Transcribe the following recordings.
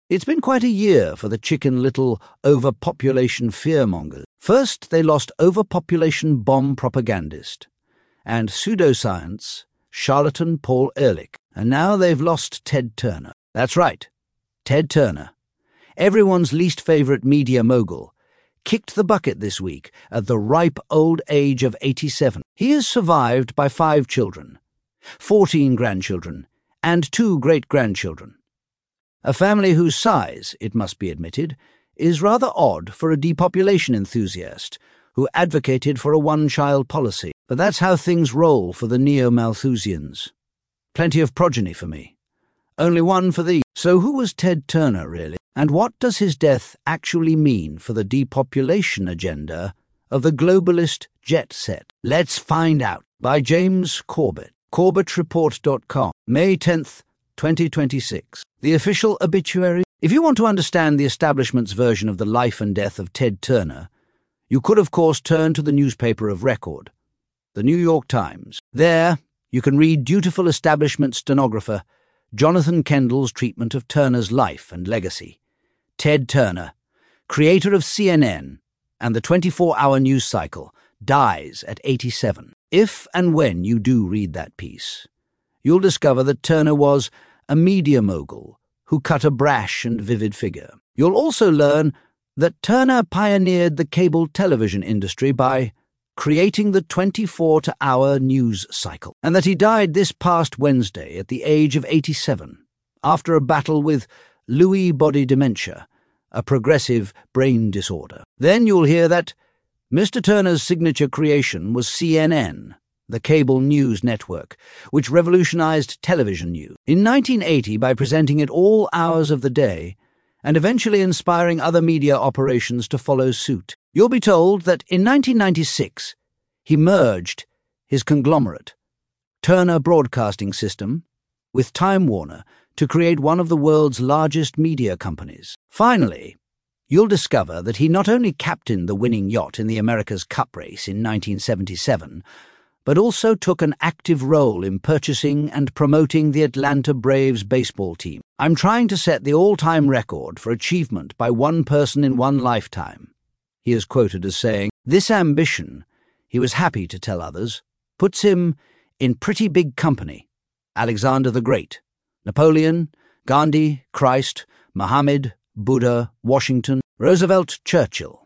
It's been quite a year for the Chicken Little overpopulation fearmongers. First, they lost overpopulation bomb propagandist and pseudoscience charlatan Paul Ehrlich, and now they've lost Ted Turner. That's right, Ted Turner, everyone's least favourite media mogul, kicked the bucket this week at the ripe old age of 87. He is survived by 5 children, 14 grandchildren, and 2 great-grandchildren. A family whose size, it must be admitted, is rather odd for a depopulation enthusiast who advocated for a one-child policy. But that's how things roll for the neo-Malthusians. Plenty of progeny for me. Only one for thee. So who was Ted Turner, really? And what does his death actually mean for the depopulation agenda of the globalist jet set? Let's find out. By James Corbett. CorbettReport.com. May 10th, 2026. The official obituary. If you want to understand the establishment's version of the life and death of Ted Turner, you could, of course, turn to the newspaper of record, the New York Times. There, you can read dutiful establishment stenographer Jonathan Kendall's treatment of Turner's life and legacy. Ted Turner, creator of CNN and the 24-hour news cycle, dies at 87. If and when you do read that piece, you'll discover that Turner was a media mogul who cut a brash and vivid figure. You'll also learn that Turner pioneered the cable television industry by creating the 24-hour news cycle, and that he died this past Wednesday at the age of 87 after a battle with Lewy body dementia, a progressive brain disorder. Then you'll hear that Mr. Turner's signature creation was CNN, the cable news network, which revolutionized television news in 1980 by presenting it all hours of the day and eventually inspiring other media operations to follow suit. You'll be told that in 1996, he merged his conglomerate, Turner Broadcasting System, with Time Warner to create one of the world's largest media companies. Finally, you'll discover that he not only captained the winning yacht in the America's Cup race in 1977, but also took an active role in purchasing and promoting the Atlanta Braves baseball team. I'm trying to set the all-time record for achievement by one person in one lifetime. He is quoted as saying, "This ambition," he was happy to tell others, "puts him in pretty big company. Alexander the Great, Napoleon, Gandhi, Christ, Muhammad, Buddha, Washington, Roosevelt, Churchill."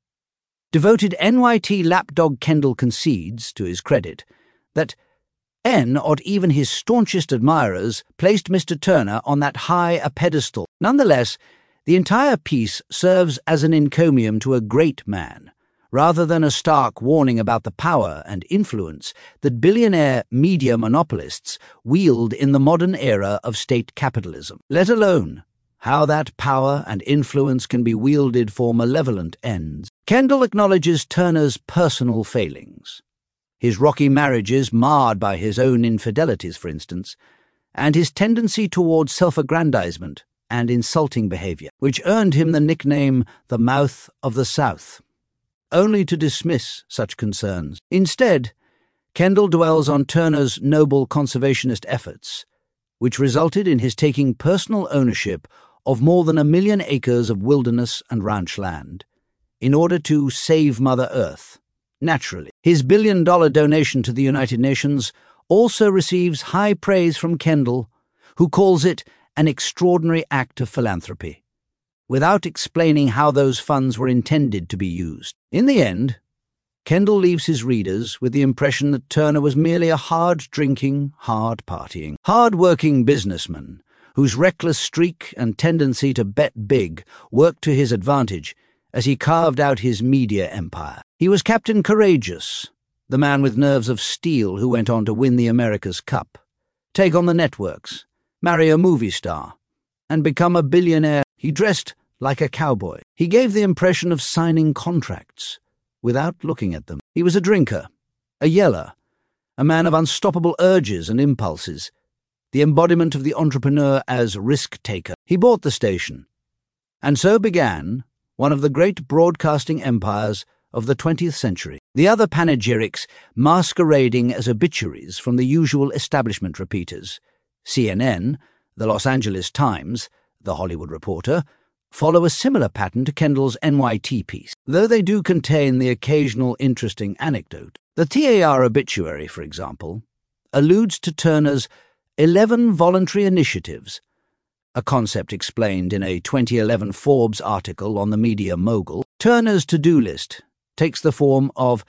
Devoted NYT lapdog Kendall concedes, to his credit, that N, or even his staunchest admirers, placed Mr. Turner on that high a pedestal. Nonetheless, the entire piece serves as an encomium to a great man, rather than a stark warning about the power and influence that billionaire media monopolists wield in the modern era of state capitalism, let alone how that power and influence can be wielded for malevolent ends. Kendall acknowledges Turner's personal failings, his rocky marriages marred by his own infidelities, for instance, and his tendency towards self-aggrandizement and insulting behavior, which earned him the nickname the Mouth of the South, only to dismiss such concerns. Instead, Kendall dwells on Turner's noble conservationist efforts, which resulted in his taking personal ownership of more than 1 million acres of wilderness and ranch land, in order to save Mother Earth. Naturally, his billion-dollar donation to the United Nations also receives high praise from Kendall, who calls it an extraordinary act of philanthropy, without explaining how those funds were intended to be used. In the end, Kendall leaves his readers with the impression that Turner was merely a hard-drinking, hard-partying, hard-working businessman whose reckless streak and tendency to bet big worked to his advantage as he carved out his media empire. He was Captain Courageous, the man with nerves of steel who went on to win the America's Cup, take on the networks, marry a movie star, and become a billionaire. He dressed like a cowboy. He gave the impression of signing contracts without looking at them. He was a drinker, a yeller, a man of unstoppable urges and impulses, the embodiment of the entrepreneur as risk-taker. He bought the station, and so began one of the great broadcasting empires of the 20th century. The other panegyrics masquerading as obituaries from the usual establishment repeaters, CNN, the Los Angeles Times, The Hollywood Reporter, follow a similar pattern to Kendall's NYT piece, though they do contain the occasional interesting anecdote. The TAR obituary, for example, alludes to Turner's 11 voluntary initiatives, a concept explained in a 2011 Forbes article on the media mogul. Turner's to-do list takes the form of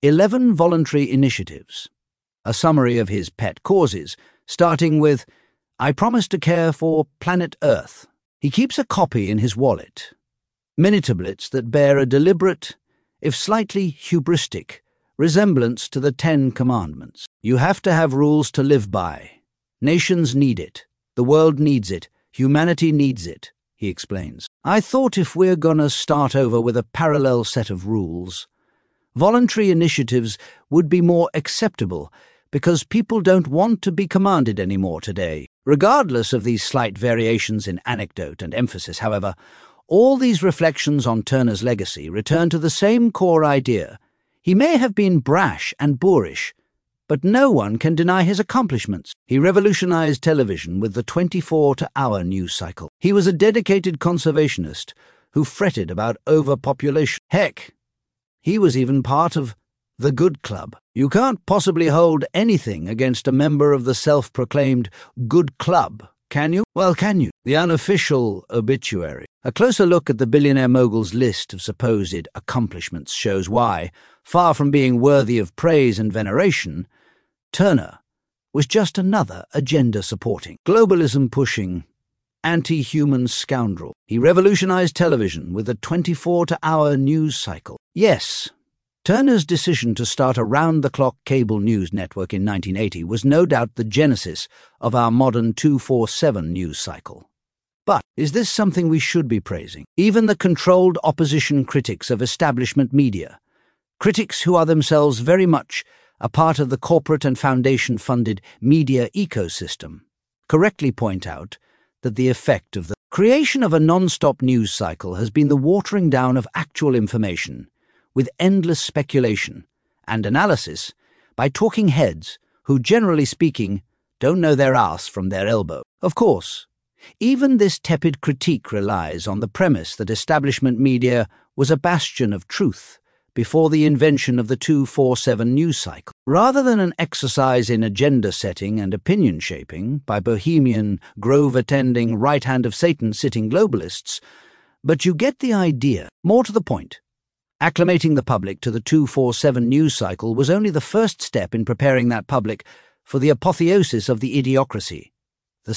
11 voluntary initiatives, a summary of his pet causes, starting with, "I promise to care for planet Earth." He keeps a copy in his wallet, minutablets that bear a deliberate, if slightly hubristic, resemblance to the 10 Commandments. You have to have rules to live by. Nations need it. The world needs it. Humanity needs it, he explains. I thought if we're gonna start over with a parallel set of rules, voluntary initiatives would be more acceptable because people don't want to be commanded anymore today. Regardless of these slight variations in anecdote and emphasis, however, all these reflections on Turner's legacy return to the same core idea. He may have been brash and boorish, but no one can deny his accomplishments. He revolutionized television with the 24-hour news cycle. He was a dedicated conservationist who fretted about overpopulation. Heck, he was even part of the Good Club. You can't possibly hold anything against a member of the self-proclaimed Good Club, can you? Well, can you? The unofficial obituary. A closer look at the billionaire mogul's list of supposed accomplishments shows why, far from being worthy of praise and veneration, Turner was just another agenda-supporting, globalism-pushing, anti-human scoundrel. He revolutionized television with a 24-hour news cycle. Yes, Turner's decision to start a round-the-clock cable news network in 1980 was no doubt the genesis of our modern 24/7 news cycle. But is this something we should be praising? Even the controlled opposition critics of establishment media, critics who are themselves very much a part of the corporate and foundation-funded media ecosystem, correctly point out that the effect of the creation of a non-stop news cycle has been the watering down of actual information, with endless speculation and analysis by talking heads who, generally speaking, don't know their arse from their elbow. Of course, even this tepid critique relies on the premise that establishment media was a bastion of truth before the invention of the 24/7 news cycle. Rather than an exercise in agenda-setting and opinion-shaping by bohemian, grove-attending, right-hand-of-Satan-sitting globalists, but you get the idea. More to the point, acclimating the public to the 24/7 news cycle was only the first step in preparing that public for the apotheosis of the idiocracy, the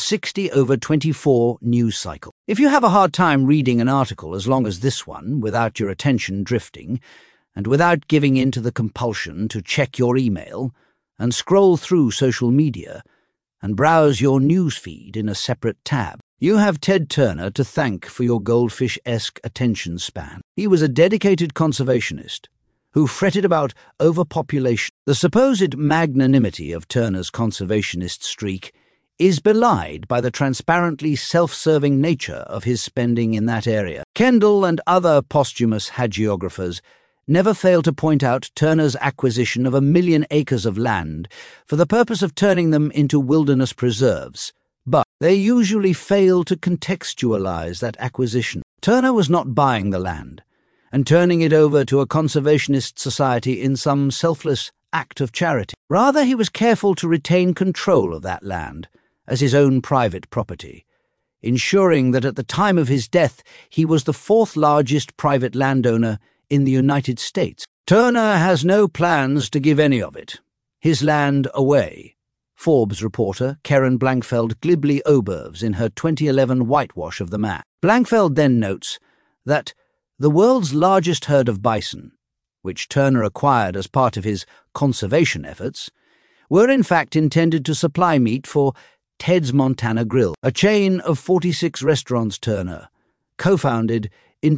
60/24 news cycle. If you have a hard time reading an article as long as this one without your attention drifting, and without giving in to the compulsion to check your email and scroll through social media and browse your news feed in a separate tab, you have Ted Turner to thank for your goldfish-esque attention span. He was a dedicated conservationist who fretted about overpopulation. The supposed magnanimity of Turner's conservationist streak is belied by the transparently self-serving nature of his spending in that area. Kendall and other posthumous hagiographers never fail to point out Turner's acquisition of 1 million acres of land for the purpose of turning them into wilderness preserves, but they usually fail to contextualize that acquisition. Turner was not buying the land and turning it over to a conservationist society in some selfless act of charity. Rather, he was careful to retain control of that land as his own private property, ensuring that at the time of his death he was the 4th largest private landowner in the United States. Turner has no plans to give any of it, his land, away, Forbes reporter Karen Blankfeld glibly observes in her 2011 whitewash of the man. Blankfeld then notes that the world's largest herd of bison, which Turner acquired as part of his conservation efforts, were in fact intended to supply meat for Ted's Montana Grill, a chain of 46 restaurants Turner co-founded in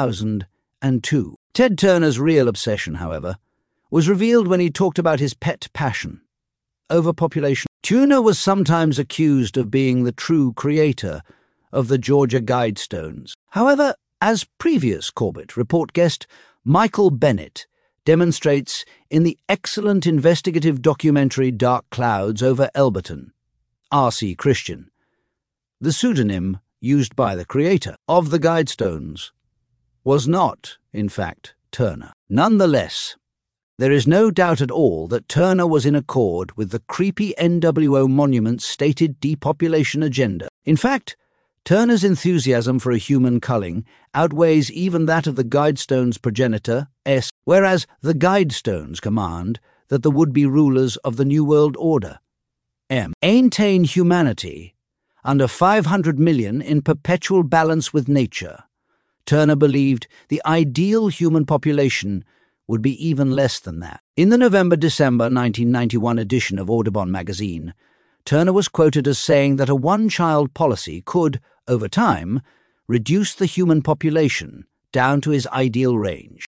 2002. Ted Turner's real obsession, however, was revealed when he talked about his pet passion, overpopulation. Turner was sometimes accused of being the true creator of the Georgia Guidestones. However, as previous Corbett Report guest Michael Bennett demonstrates in the excellent investigative documentary Dark Clouds over Elberton, R.C. Christian, the pseudonym used by the creator of the Guidestones was not, in fact, Turner. Nonetheless, there is no doubt at all that Turner was in accord with the creepy NWO Monument's stated depopulation agenda. In fact, Turner's enthusiasm for a human culling outweighs even that of the Guidestones' progenitor, S, whereas the Guidestones command that the would-be rulers of the New World Order, M, maintain humanity under 500 million in perpetual balance with nature. Turner believed the ideal human population would be even less than that. In the November-December 1991 edition of Audubon magazine, Turner was quoted as saying that a one-child policy could, over time, reduce the human population down to his ideal range,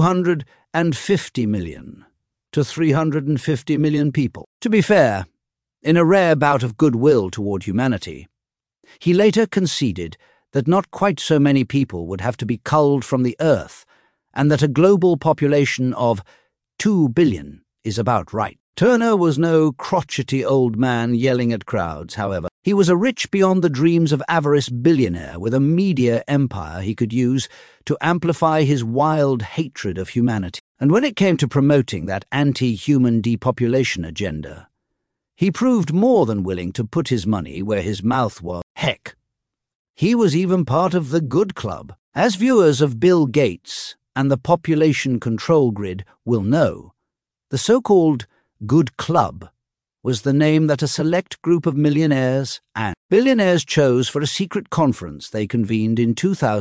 250 million to 350 million people. To be fair, in a rare bout of goodwill toward humanity, he later conceded that not quite so many people would have to be culled from the earth, and that a global population of 2 billion is about right. Turner was no crotchety old man yelling at crowds, however. He was a rich beyond the dreams of avarice billionaire with a media empire he could use to amplify his wild hatred of humanity. And when it came to promoting that anti-human depopulation agenda, he proved more than willing to put his money where his mouth was. Heck, he was even part of the Good Club. As viewers of Bill Gates and the Population Control Grid will know, the so-called Good Club was the name that a select group of millionaires and billionaires chose for a secret conference they convened in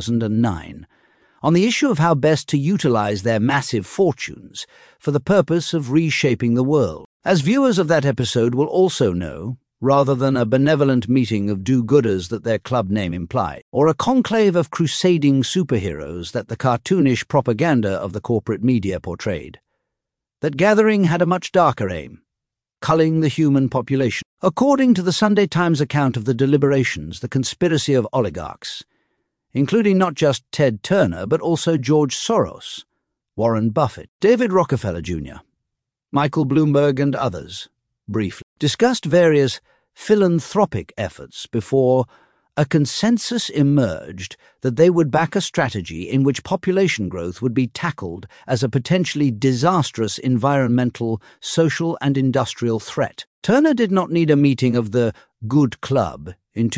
2009 on the issue of how best to utilize their massive fortunes for the purpose of reshaping the world. As viewers of that episode will also know, rather than a benevolent meeting of do-gooders that their club name implied, or a conclave of crusading superheroes that the cartoonish propaganda of the corporate media portrayed, that gathering had a much darker aim, culling the human population. According to the Sunday Times account of the deliberations, the conspiracy of oligarchs, including not just Ted Turner but also George Soros, Warren Buffett, David Rockefeller Jr., Michael Bloomberg and others, briefly discussed various philanthropic efforts before a consensus emerged that they would back a strategy in which population growth would be tackled as a potentially disastrous environmental, social and industrial threat. Turner did not need a meeting of the Good Club in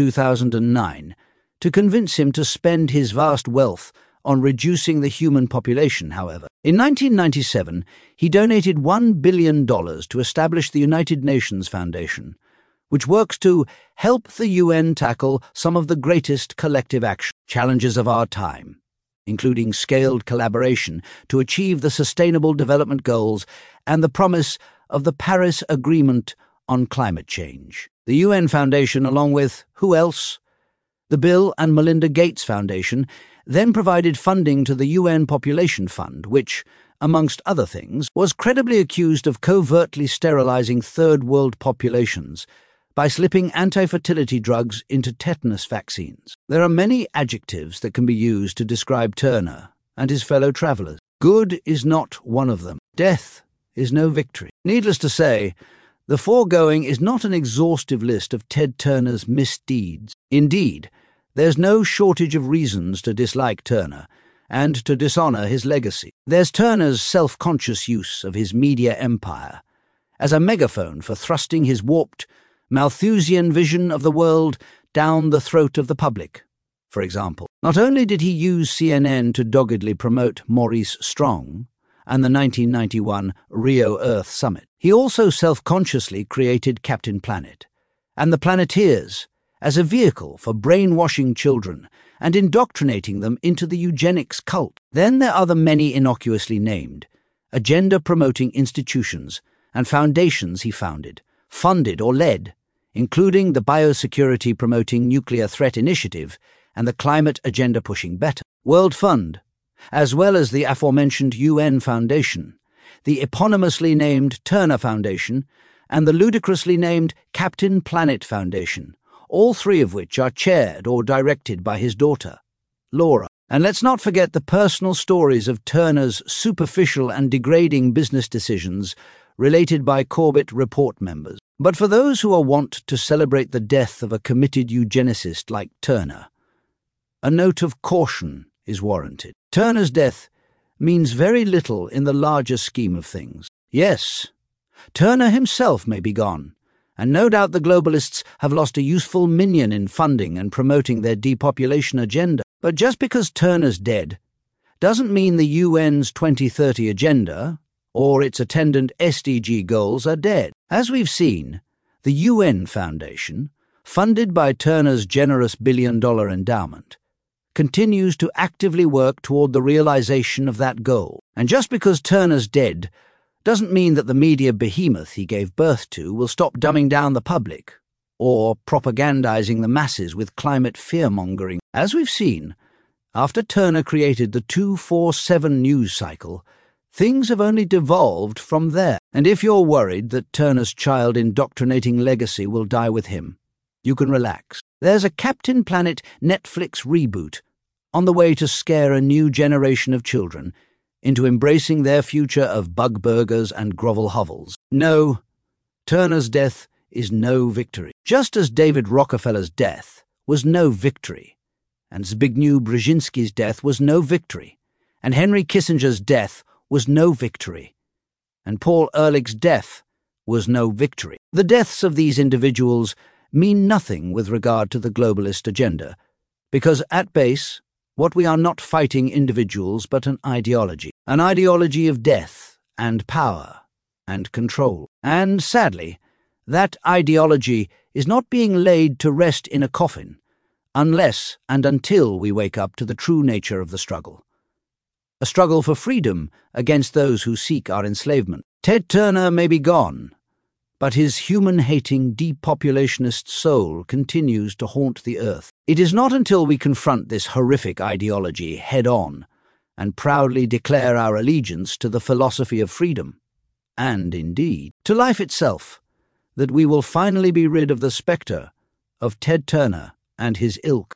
2009 to convince him to spend his vast wealth on reducing the human population, however. In 1997, he donated $1 billion to establish the United Nations Foundation, which works to help the UN tackle some of the greatest collective action challenges of our time, including scaled collaboration to achieve the Sustainable Development Goals and the promise of the Paris Agreement on climate change. The UN Foundation, along with, who else? The Bill and Melinda Gates Foundation, then provided funding to the UN Population Fund, which, amongst other things, was credibly accused of covertly sterilizing third world populations by slipping anti-fertility drugs into tetanus vaccines. There are many adjectives that can be used to describe Turner and his fellow travelers. Good is not one of them. Death is no victory. Needless to say, the foregoing is not an exhaustive list of Ted Turner's misdeeds. Indeed, there's no shortage of reasons to dislike Turner and to dishonor his legacy. There's Turner's self-conscious use of his media empire as a megaphone for thrusting his warped, Malthusian vision of the world down the throat of the public. For example, not only did he use CNN to doggedly promote Maurice Strong and the 1991 Rio Earth Summit, he also self-consciously created Captain Planet and the Planeteers as a vehicle for brainwashing children and indoctrinating them into the eugenics cult. Then there are the many innocuously named, agenda-promoting institutions and foundations he founded, funded or led, including the Biosecurity-Promoting Nuclear Threat Initiative and the Climate Agenda-Pushing Better World Fund, as well as the aforementioned UN Foundation, the eponymously named Turner Foundation, and the ludicrously named Captain Planet Foundation, all three of which are chaired or directed by his daughter, Laura. And let's not forget the personal stories of Turner's superficial and degrading business decisions related by Corbett Report members. But for those who are wont to celebrate the death of a committed eugenicist like Turner, a note of caution is warranted. Turner's death means very little in the larger scheme of things. Yes, Turner himself may be gone, and no doubt the globalists have lost a useful minion in funding and promoting their depopulation agenda. But just because Turner's dead doesn't mean the UN's 2030 agenda or its attendant SDG goals are dead. As we've seen, the UN Foundation, funded by Turner's generous billion-dollar endowment, continues to actively work toward the realization of that goal. And just because Turner's dead doesn't mean that the media behemoth he gave birth to will stop dumbing down the public or propagandizing the masses with climate fear-mongering. As we've seen, after Turner created the 247 news cycle, things have only devolved from there. And if you're worried that Turner's child indoctrinating legacy will die with him, you can relax. There's a Captain Planet Netflix reboot on the way to scare a new generation of children into embracing their future of bug burgers and grovel hovels. No, Turner's death is no victory. Just as David Rockefeller's death was no victory, and Zbigniew Brzezinski's death was no victory, and Henry Kissinger's death was no victory, and Paul Ehrlich's death was no victory. The deaths of these individuals mean nothing with regard to the globalist agenda, because at base, what we are not fighting individuals but an ideology of death and power and control. And sadly, that ideology is not being laid to rest in a coffin unless and until we wake up to the true nature of the struggle. A struggle for freedom against those who seek our enslavement. Ted Turner may be gone, but his human-hating, depopulationist soul continues to haunt the earth. It is not until we confront this horrific ideology head-on and proudly declare our allegiance to the philosophy of freedom, and indeed to life itself, that we will finally be rid of the spectre of Ted Turner and his ilk.